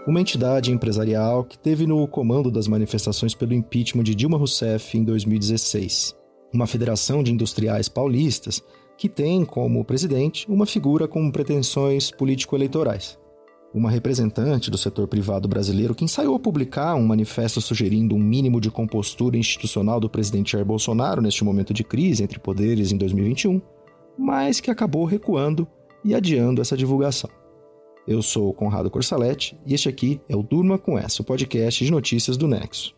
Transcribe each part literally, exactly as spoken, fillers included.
uma entidade empresarial que teve no comando das manifestações pelo impeachment de Dilma Rousseff em dois mil e dezesseis. Uma federação de industriais paulistas que tem como presidente uma figura com pretensões político-eleitorais. Uma representante do setor privado brasileiro que ensaiou publicar um manifesto sugerindo um mínimo de compostura institucional do presidente Jair Bolsonaro neste momento de crise entre poderes em dois mil e vinte e um, mas que acabou recuando e adiando essa divulgação. Eu sou o Conrado Corsaletti e este aqui é o Durma com Essa, o podcast de notícias do Nexo.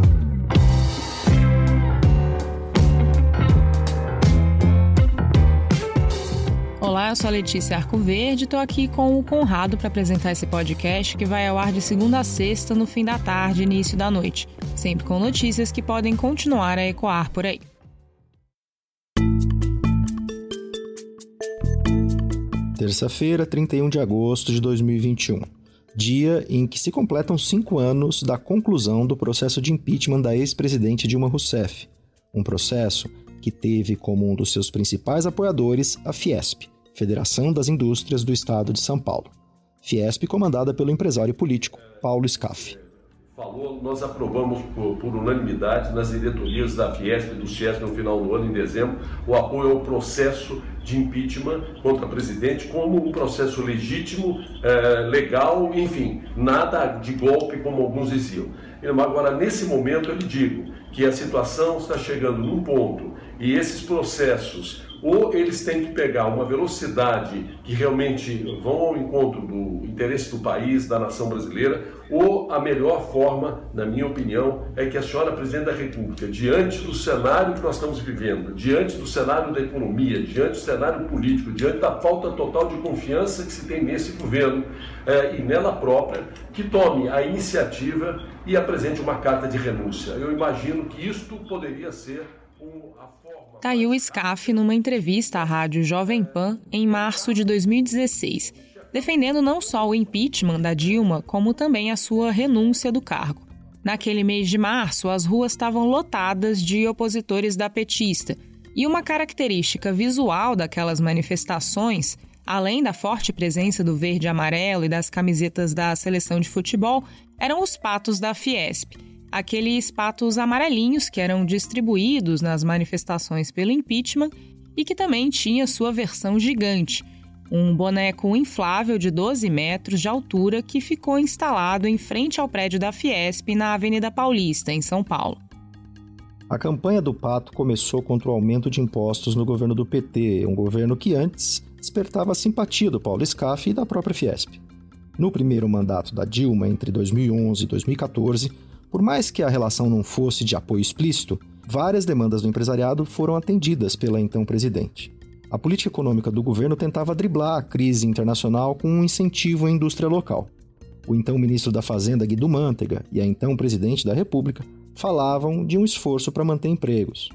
Olá, eu sou a Letícia Arcoverde e estou aqui com o Conrado para apresentar esse podcast que vai ao ar de segunda a sexta, no fim da tarde e início da noite, sempre com notícias que podem continuar a ecoar por aí. Terça-feira, trinta e um de agosto de dois mil e vinte e um, dia em que se completam cinco anos da conclusão do processo de impeachment da ex-presidente Dilma Rousseff, um processo que teve como um dos seus principais apoiadores a Fiesp, Federação das Indústrias do Estado de São Paulo. Fiesp comandada pelo empresário político Paulo Scaff. Falou, nós aprovamos por, por unanimidade nas diretorias da Fiesp e do Fiesp no final do ano, em dezembro, o apoio ao processo de impeachment contra o presidente como um processo legítimo, eh, legal, enfim, nada de golpe como alguns diziam. Agora, nesse momento, eu lhe digo que a situação está chegando num ponto e esses processos, ou eles têm que pegar uma velocidade que realmente vão ao encontro do interesse do país, da nação brasileira, ou a melhor forma, na minha opinião, é que a senhora Presidente da República, diante do cenário que nós estamos vivendo, diante do cenário da economia, diante do cenário político, diante da falta total de confiança que se tem nesse governo eh, e nela própria, que tome a iniciativa e apresente uma carta de renúncia. Eu imagino que isto poderia ser um, a forma... Tá aí o Scaff numa entrevista à rádio Jovem Pan em março de dois mil e dezesseis, defendendo não só o impeachment da Dilma, como também a sua renúncia do cargo. Naquele mês de março, as ruas estavam lotadas de opositores da petista, e uma característica visual daquelas manifestações, além da forte presença do verde e amarelo e das camisetas da seleção de futebol, eram os patos da Fiesp, aqueles patos amarelinhos que eram distribuídos nas manifestações pelo impeachment e que também tinha sua versão gigante, um boneco inflável de doze metros de altura que ficou instalado em frente ao prédio da Fiesp na Avenida Paulista, em São Paulo. A campanha do pato começou contra o aumento de impostos no governo do P T, um governo que antes despertava a simpatia do Paulo Scaff e da própria Fiesp. No primeiro mandato da Dilma, entre dois mil e onze e dois mil e catorze, por mais que a relação não fosse de apoio explícito, várias demandas do empresariado foram atendidas pela então presidente. A política econômica do governo tentava driblar a crise internacional com um incentivo à indústria local. O então ministro da Fazenda, Guido Mantega, e a então presidente da República falavam de um esforço para manter empregos.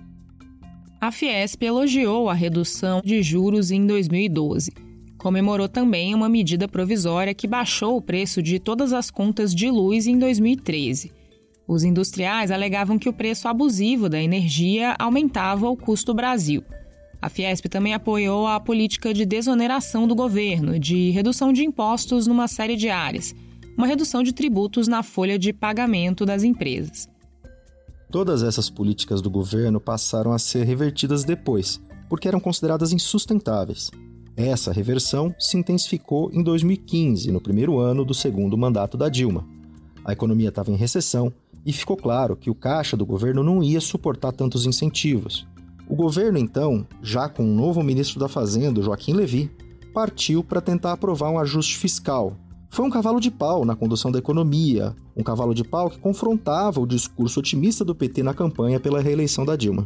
A Fiesp elogiou a redução de juros em dois mil e doze. Comemorou também uma medida provisória que baixou o preço de todas as contas de luz em dois mil e treze. Os industriais alegavam que o preço abusivo da energia aumentava o custo Brasil. A Fiesp também apoiou a política de desoneração do governo, de redução de impostos numa série de áreas, uma redução de tributos na folha de pagamento das empresas. Todas essas políticas do governo passaram a ser revertidas depois, porque eram consideradas insustentáveis. Essa reversão se intensificou em dois mil e quinze, no primeiro ano do segundo mandato da Dilma. A economia estava em recessão e ficou claro que o caixa do governo não ia suportar tantos incentivos. O governo, então, já com um novo ministro da Fazenda, Joaquim Levy, partiu para tentar aprovar um ajuste fiscal. Foi um cavalo de pau na condução da economia, um cavalo de pau que confrontava o discurso otimista do P T na campanha pela reeleição da Dilma.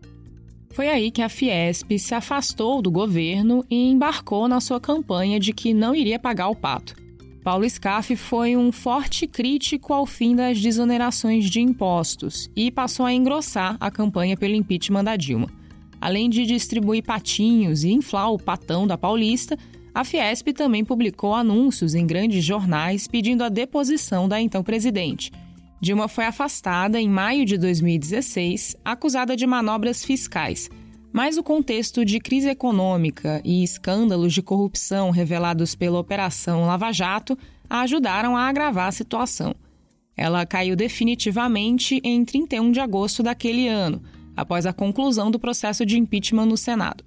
Foi aí que a Fiesp se afastou do governo e embarcou na sua campanha de que não iria pagar o pato. Paulo Scaff foi um forte crítico ao fim das desonerações de impostos e passou a engrossar a campanha pelo impeachment da Dilma. Além de distribuir patinhos e inflar o patão da Paulista, a Fiesp também publicou anúncios em grandes jornais pedindo a deposição da então presidente. Dilma foi afastada em maio de dois mil e dezesseis, acusada de manobras fiscais. Mas o contexto de crise econômica e escândalos de corrupção revelados pela Operação Lava Jato a ajudaram a agravar a situação. Ela caiu definitivamente em trinta e um de agosto daquele ano, após a conclusão do processo de impeachment no Senado.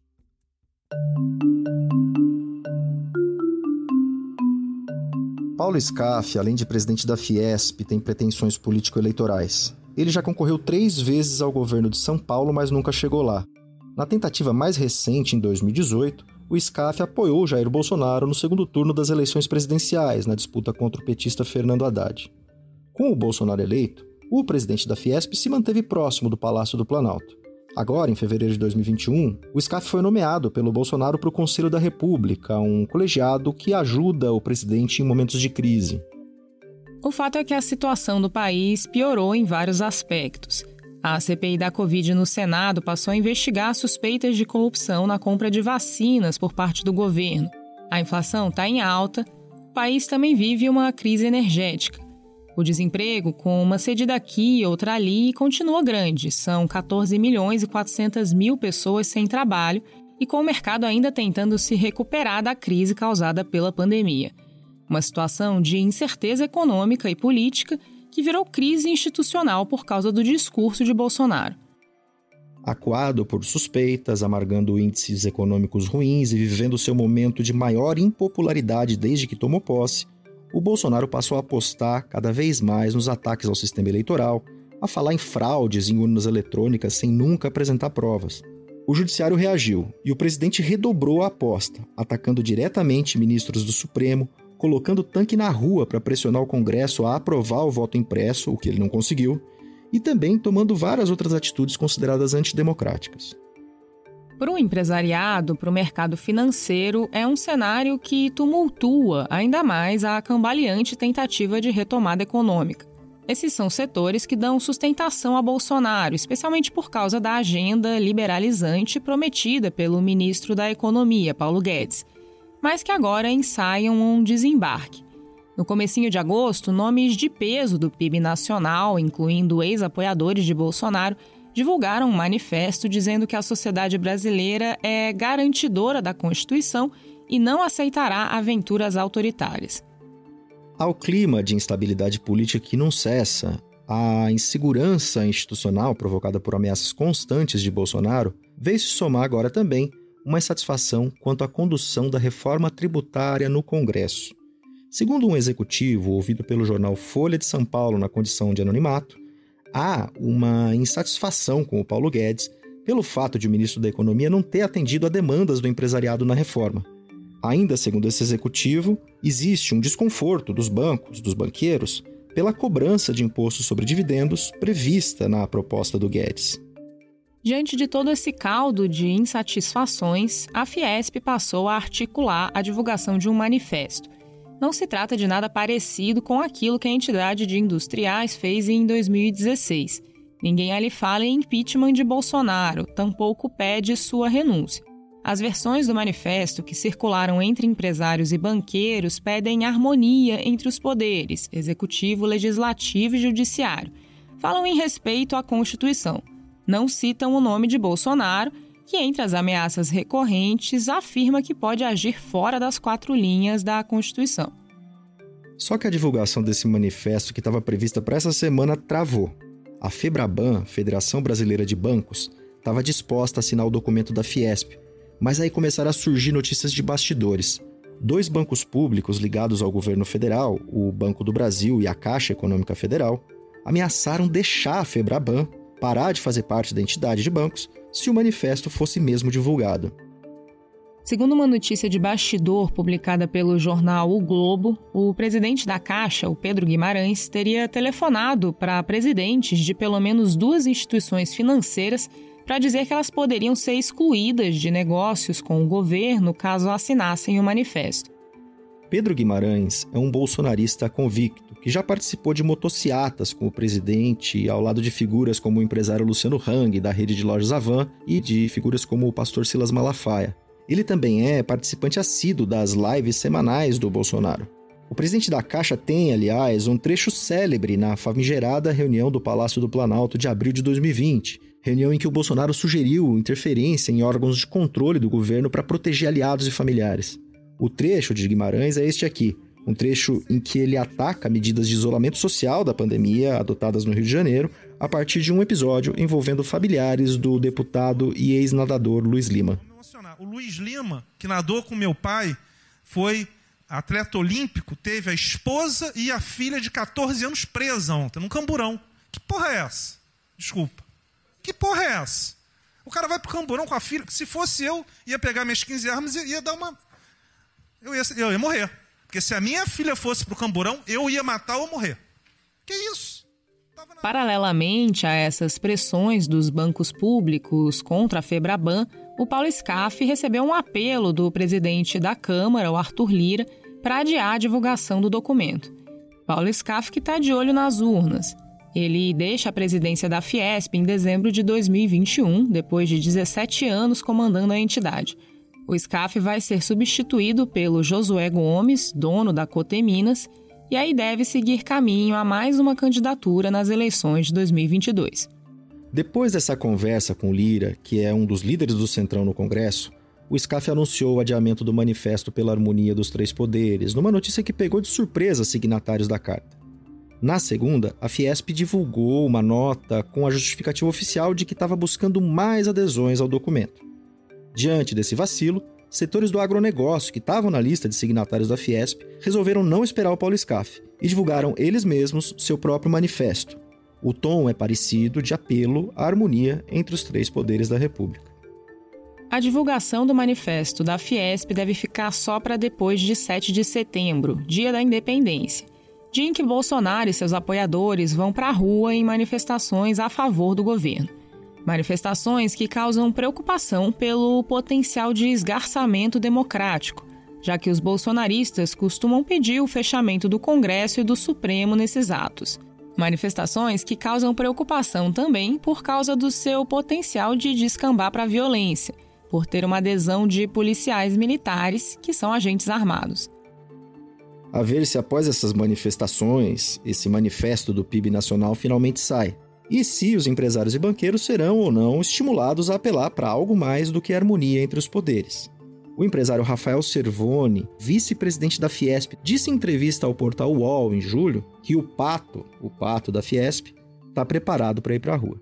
Paulo Scaff, além de presidente da Fiesp, tem pretensões político-eleitorais. Ele já concorreu três vezes ao governo de São Paulo, mas nunca chegou lá. Na tentativa mais recente, em dois mil e dezoito, o Scaff apoiou Jair Bolsonaro no segundo turno das eleições presidenciais, na disputa contra o petista Fernando Haddad. Com o Bolsonaro eleito, o presidente da Fiesp se manteve próximo do Palácio do Planalto. Agora, em fevereiro de dois mil e vinte e um, o Scaff foi nomeado pelo Bolsonaro para o Conselho da República, um colegiado que ajuda o presidente em momentos de crise. O fato é que a situação do país piorou em vários aspectos. A C P I da Covid no Senado passou a investigar suspeitas de corrupção na compra de vacinas por parte do governo. A inflação está em alta, o país também vive uma crise energética. O desemprego, com uma cedida aqui e outra ali, continua grande. São quatorze milhões e quatrocentas mil pessoas sem trabalho e com o mercado ainda tentando se recuperar da crise causada pela pandemia. Uma situação de incerteza econômica e política que virou crise institucional por causa do discurso de Bolsonaro. Acuado por suspeitas, amargando índices econômicos ruins e vivendo seu momento de maior impopularidade desde que tomou posse, o Bolsonaro passou a apostar cada vez mais nos ataques ao sistema eleitoral, a falar em fraudes em urnas eletrônicas sem nunca apresentar provas. O judiciário reagiu e o presidente redobrou a aposta, atacando diretamente ministros do Supremo, colocando tanque na rua para pressionar o Congresso a aprovar o voto impresso, o que ele não conseguiu, e também tomando várias outras atitudes consideradas antidemocráticas. Para o empresariado, para o mercado financeiro, é um cenário que tumultua ainda mais a cambaleante tentativa de retomada econômica. Esses são setores que dão sustentação a Bolsonaro, especialmente por causa da agenda liberalizante prometida pelo ministro da Economia, Paulo Guedes, mas que agora ensaiam um desembarque. No comecinho de agosto, nomes de peso do P I B nacional, incluindo ex-apoiadores de Bolsonaro, divulgaram um manifesto dizendo que a sociedade brasileira é garantidora da Constituição e não aceitará aventuras autoritárias. Ao clima de instabilidade política que não cessa, a insegurança institucional provocada por ameaças constantes de Bolsonaro veio se somar agora também uma insatisfação quanto à condução da reforma tributária no Congresso. Segundo um executivo ouvido pelo jornal Folha de São Paulo na condição de anonimato, há uma insatisfação com o Paulo Guedes pelo fato de o ministro da Economia não ter atendido a demandas do empresariado na reforma. Ainda segundo esse executivo, existe um desconforto dos bancos, dos banqueiros, pela cobrança de imposto sobre dividendos prevista na proposta do Guedes. Diante de todo esse caldo de insatisfações, a Fiesp passou a articular a divulgação de um manifesto. Não se trata de nada parecido com aquilo que a entidade de industriais fez em dois mil e dezesseis. Ninguém ali fala em impeachment de Bolsonaro, tampouco pede sua renúncia. As versões do manifesto que circularam entre empresários e banqueiros pedem harmonia entre os poderes, executivo, legislativo e judiciário. Falam em respeito à Constituição. Não citam o nome de Bolsonaro, que entre as ameaças recorrentes afirma que pode agir fora das quatro linhas da Constituição. Só que a divulgação desse manifesto que estava prevista para essa semana travou. A FEBRABAN, Federação Brasileira de Bancos, estava disposta a assinar o documento da Fiesp, mas aí começaram a surgir notícias de bastidores. Dois bancos públicos ligados ao governo federal, o Banco do Brasil e a Caixa Econômica Federal, ameaçaram deixar a FEBRABAN parar de fazer parte da entidade de bancos se o manifesto fosse mesmo divulgado. Segundo uma notícia de bastidor publicada pelo jornal O Globo, o presidente da Caixa, o Pedro Guimarães, teria telefonado para presidentes de pelo menos duas instituições financeiras para dizer que elas poderiam ser excluídas de negócios com o governo caso assinassem o manifesto. Pedro Guimarães é um bolsonarista convicto que já participou de motociatas com o presidente ao lado de figuras como o empresário Luciano Hang, da rede de lojas Havan, e de figuras como o pastor Silas Malafaia. Ele também é participante assíduo das lives semanais do Bolsonaro. O presidente da Caixa tem, aliás, um trecho célebre na famigerada reunião do Palácio do Planalto de abril de dois mil e vinte, Reunião em que o Bolsonaro sugeriu interferência em órgãos de controle do governo para proteger aliados e familiares. O trecho de Guimarães é este aqui, um trecho em que ele ataca medidas de isolamento social da pandemia adotadas no Rio de Janeiro a partir de um episódio envolvendo familiares do deputado e ex-nadador Luiz Lima. O Luiz Lima, que nadou com meu pai, foi atleta olímpico, teve a esposa e a filha de catorze anos presa ontem, num camburão. Que porra é essa? Desculpa. Que porra é essa? O cara vai pro camburão com a filha. Se fosse eu, ia pegar minhas quinze armas e ia dar uma... Eu ia, eu ia morrer. Porque se a minha filha fosse pro camburão, eu ia matar ou morrer. Que isso? Tava na... Paralelamente a essas pressões dos bancos públicos contra a Febraban, o Paulo Scaff recebeu um apelo do presidente da Câmara, o Arthur Lira, para adiar a divulgação do documento. Paulo Scaff que está de olho nas urnas. Ele deixa a presidência da Fiesp em dezembro de dois mil e vinte e um, depois de dezessete anos comandando a entidade. O Scaff vai ser substituído pelo Josué Gomes, dono da Coteminas, e aí deve seguir caminho a mais uma candidatura nas eleições de dois mil e vinte e dois. Depois dessa conversa com Lira, que é um dos líderes do Centrão no Congresso, o Scaff anunciou o adiamento do Manifesto pela Harmonia dos Três Poderes, numa notícia que pegou de surpresa os signatários da carta. Na segunda, a Fiesp divulgou uma nota com a justificativa oficial de que estava buscando mais adesões ao documento. Diante desse vacilo, setores do agronegócio que estavam na lista de signatários da Fiesp resolveram não esperar o Paulo Scaff e divulgaram eles mesmos seu próprio manifesto. O tom é parecido de apelo à harmonia entre os três poderes da República. A divulgação do manifesto da Fiesp deve ficar só para depois de sete de setembro, dia da independência, dia em que Bolsonaro e seus apoiadores vão para a rua em manifestações a favor do governo. Manifestações que causam preocupação pelo potencial de esgarçamento democrático, já que os bolsonaristas costumam pedir o fechamento do Congresso e do Supremo nesses atos. Manifestações que causam preocupação também por causa do seu potencial de descambar para a violência, por ter uma adesão de policiais militares, que são agentes armados. A ver se após essas manifestações, esse manifesto do P I B nacional finalmente sai. E se os empresários e banqueiros serão ou não estimulados a apelar para algo mais do que a harmonia entre os poderes. O empresário Rafael Servoni, vice-presidente da Fiesp, disse em entrevista ao portal U O L em julho que o pato, o pato da Fiesp, está preparado para ir para a rua.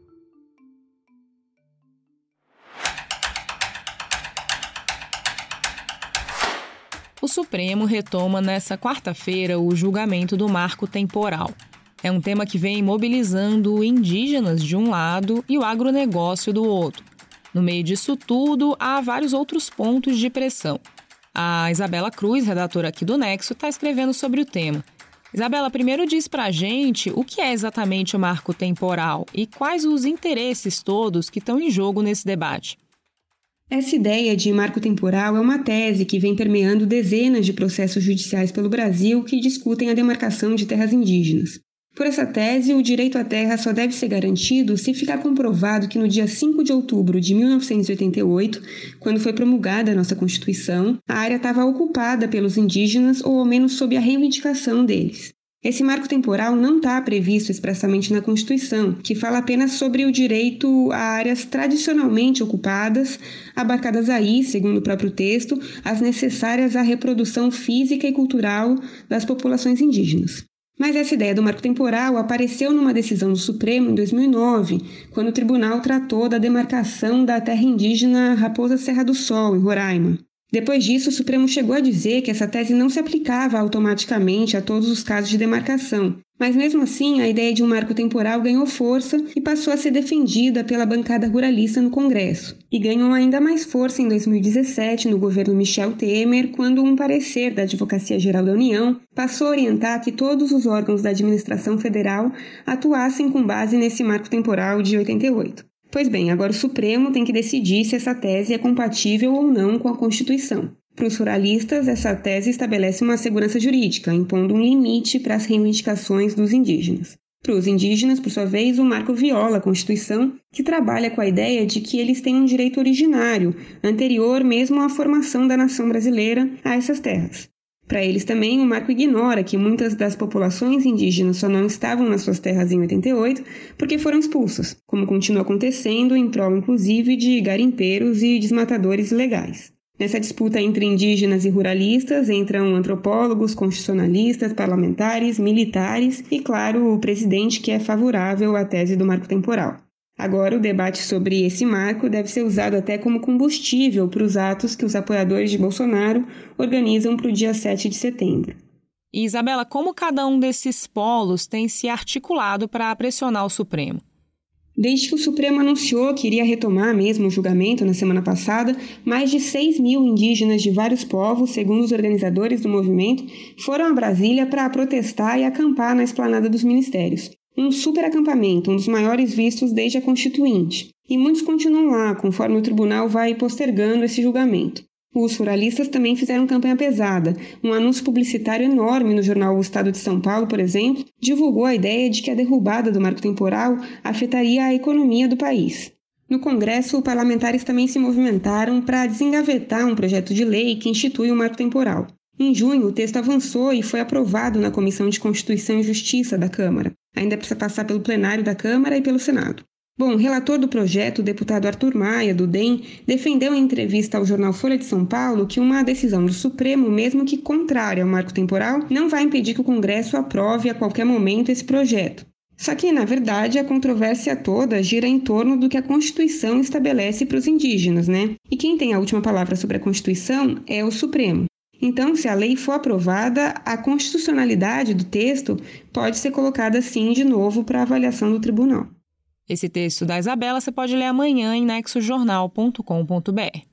O Supremo retoma nesta quarta-feira o julgamento do marco temporal. É um tema que vem mobilizando indígenas de um lado e o agronegócio do outro. No meio disso tudo, há vários outros pontos de pressão. A Isabela Cruz, redatora aqui do Nexo, está escrevendo sobre o tema. Isabela, primeiro diz pra gente o que é exatamente o marco temporal e quais os interesses todos que estão em jogo nesse debate. Essa ideia de marco temporal é uma tese que vem permeando dezenas de processos judiciais pelo Brasil que discutem a demarcação de terras indígenas. Por essa tese, o direito à terra só deve ser garantido se ficar comprovado que no dia cinco de outubro de mil novecentos e oitenta e oito, quando foi promulgada a nossa Constituição, a área estava ocupada pelos indígenas ou ao menos sob a reivindicação deles. Esse marco temporal não está previsto expressamente na Constituição, que fala apenas sobre o direito a áreas tradicionalmente ocupadas, abarcadas aí, segundo o próprio texto, as necessárias à reprodução física e cultural das populações indígenas. Mas essa ideia do marco temporal apareceu numa decisão do Supremo em dois mil e nove, quando o tribunal tratou da demarcação da terra indígena Raposa Serra do Sol, em Roraima. Depois disso, o Supremo chegou a dizer que essa tese não se aplicava automaticamente a todos os casos de demarcação, mas mesmo assim a ideia de um marco temporal ganhou força e passou a ser defendida pela bancada ruralista no Congresso. E ganhou ainda mais força em dois mil e dezessete, no governo Michel Temer, quando um parecer da Advocacia Geral da União passou a orientar que todos os órgãos da administração federal atuassem com base nesse marco temporal de oitenta e oito. Pois bem, agora o Supremo tem que decidir se essa tese é compatível ou não com a Constituição. Para os ruralistas, essa tese estabelece uma segurança jurídica, impondo um limite para as reivindicações dos indígenas. Para os indígenas, por sua vez, o marco viola a Constituição, que trabalha com a ideia de que eles têm um direito originário, anterior mesmo à formação da nação brasileira a essas terras. Para eles também, o marco ignora que muitas das populações indígenas só não estavam nas suas terras em oitenta e oito porque foram expulsas, como continua acontecendo em prol, inclusive, de garimpeiros e desmatadores ilegais. Nessa disputa entre indígenas e ruralistas entram antropólogos, constitucionalistas, parlamentares, militares e, claro, o presidente, que é favorável à tese do marco temporal. Agora, o debate sobre esse marco deve ser usado até como combustível para os atos que os apoiadores de Bolsonaro organizam para o dia sete de setembro. E, Isabela, como cada um desses polos tem se articulado para pressionar o Supremo? Desde que o Supremo anunciou que iria retomar mesmo o julgamento na semana passada, mais de seis mil indígenas de vários povos, segundo os organizadores do movimento, foram a Brasília para protestar e acampar na esplanada dos ministérios. Um super acampamento, um dos maiores vistos desde a Constituinte. E muitos continuam lá, conforme o tribunal vai postergando esse julgamento. Os ruralistas também fizeram campanha pesada. Um anúncio publicitário enorme no jornal O Estado de São Paulo, por exemplo, divulgou a ideia de que a derrubada do marco temporal afetaria a economia do país. No Congresso, parlamentares também se movimentaram para desengavetar um projeto de lei que institui o marco temporal. Em junho, o texto avançou e foi aprovado na Comissão de Constituição e Justiça da Câmara. Ainda precisa passar pelo plenário da Câmara e pelo Senado. Bom, o relator do projeto, o deputado Arthur Maia, do D E M, defendeu em entrevista ao jornal Folha de São Paulo que uma decisão do Supremo, mesmo que contrária ao marco temporal, não vai impedir que o Congresso aprove a qualquer momento esse projeto. Só que, na verdade, a controvérsia toda gira em torno do que a Constituição estabelece para os indígenas, né? E quem tem a última palavra sobre a Constituição é o Supremo. Então, se a lei for aprovada, a constitucionalidade do texto pode ser colocada, sim, de novo para avaliação do tribunal. Esse texto da Isabela você pode ler amanhã em nexo jornal ponto com ponto b r.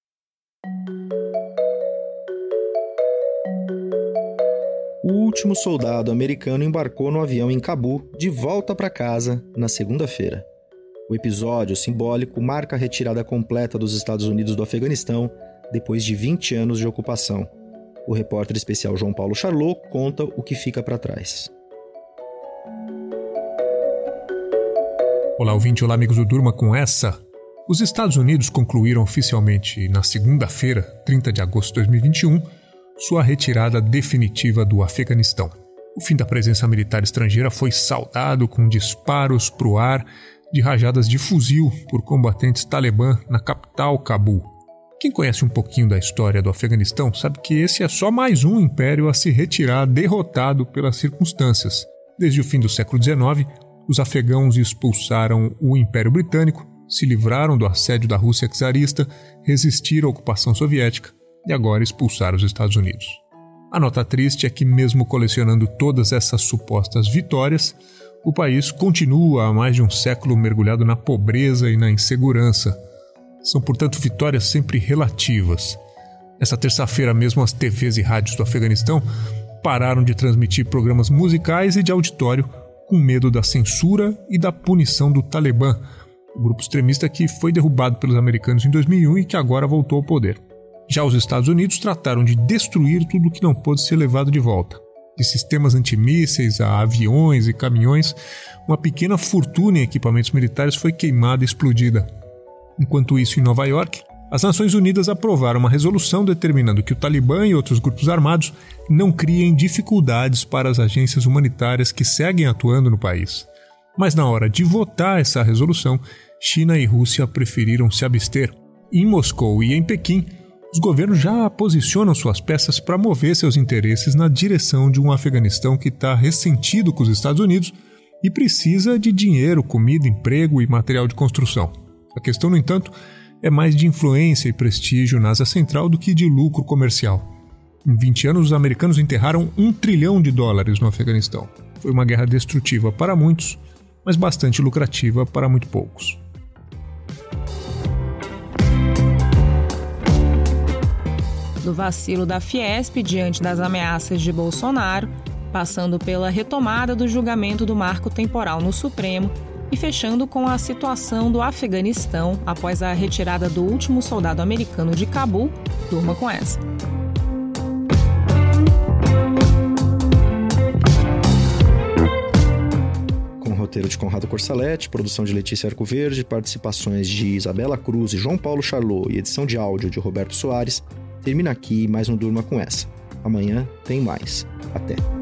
O último soldado americano embarcou no avião em Cabu, de volta para casa, na segunda-feira. O episódio simbólico marca a retirada completa dos Estados Unidos do Afeganistão depois de vinte anos de ocupação. O repórter especial João Paulo Charlot conta o que fica para trás. Olá, ouvinte, olá, amigos do Durma com essa. Os Estados Unidos concluíram oficialmente na segunda-feira, trinta de agosto de dois mil e vinte e um, sua retirada definitiva do Afeganistão. O fim da presença militar estrangeira foi saudado com disparos para o ar de rajadas de fuzil por combatentes talibã na capital, Cabul. Quem conhece um pouquinho da história do Afeganistão sabe que esse é só mais um império a se retirar derrotado pelas circunstâncias. Desde o fim do século dezenove, os afegãos expulsaram o Império Britânico, se livraram do assédio da Rússia czarista, resistiram à ocupação soviética e agora expulsaram os Estados Unidos. A nota triste é que, mesmo colecionando todas essas supostas vitórias, o país continua há mais de um século mergulhado na pobreza e na insegurança. São, portanto, vitórias sempre relativas. Essa terça-feira mesmo as T Vs e rádios do Afeganistão pararam de transmitir programas musicais e de auditório com medo da censura e da punição do Talibã, o grupo extremista que foi derrubado pelos americanos em dois mil e um e que agora voltou ao poder. Já os Estados Unidos trataram de destruir tudo que não pôde ser levado de volta. De sistemas antimísseis a aviões e caminhões, uma pequena fortuna em equipamentos militares foi queimada e explodida. Enquanto isso, em Nova York, as Nações Unidas aprovaram uma resolução determinando que o Talibã e outros grupos armados não criem dificuldades para as agências humanitárias que seguem atuando no país. Mas na hora de votar essa resolução, China e Rússia preferiram se abster. Em Moscou e em Pequim, os governos já posicionam suas peças para mover seus interesses na direção de um Afeganistão que está ressentido com os Estados Unidos e precisa de dinheiro, comida, emprego e material de construção. A questão, no entanto, é mais de influência e prestígio na Ásia Central do que de lucro comercial. Em vinte anos, os americanos enterraram um trilhão de dólares no Afeganistão. Foi uma guerra destrutiva para muitos, mas bastante lucrativa para muito poucos. Do vacilo da Fiesp diante das ameaças de Bolsonaro, passando pela retomada do julgamento do marco temporal no Supremo, e fechando com a situação do Afeganistão após a retirada do último soldado americano de Cabul, durma com essa. Com roteiro de Conrado Corsaletti, produção de Letícia Arcoverde, participações de Isabela Cruz e João Paulo Charlot e edição de áudio de Roberto Soares, termina aqui mais um Durma com essa. Amanhã tem mais. Até!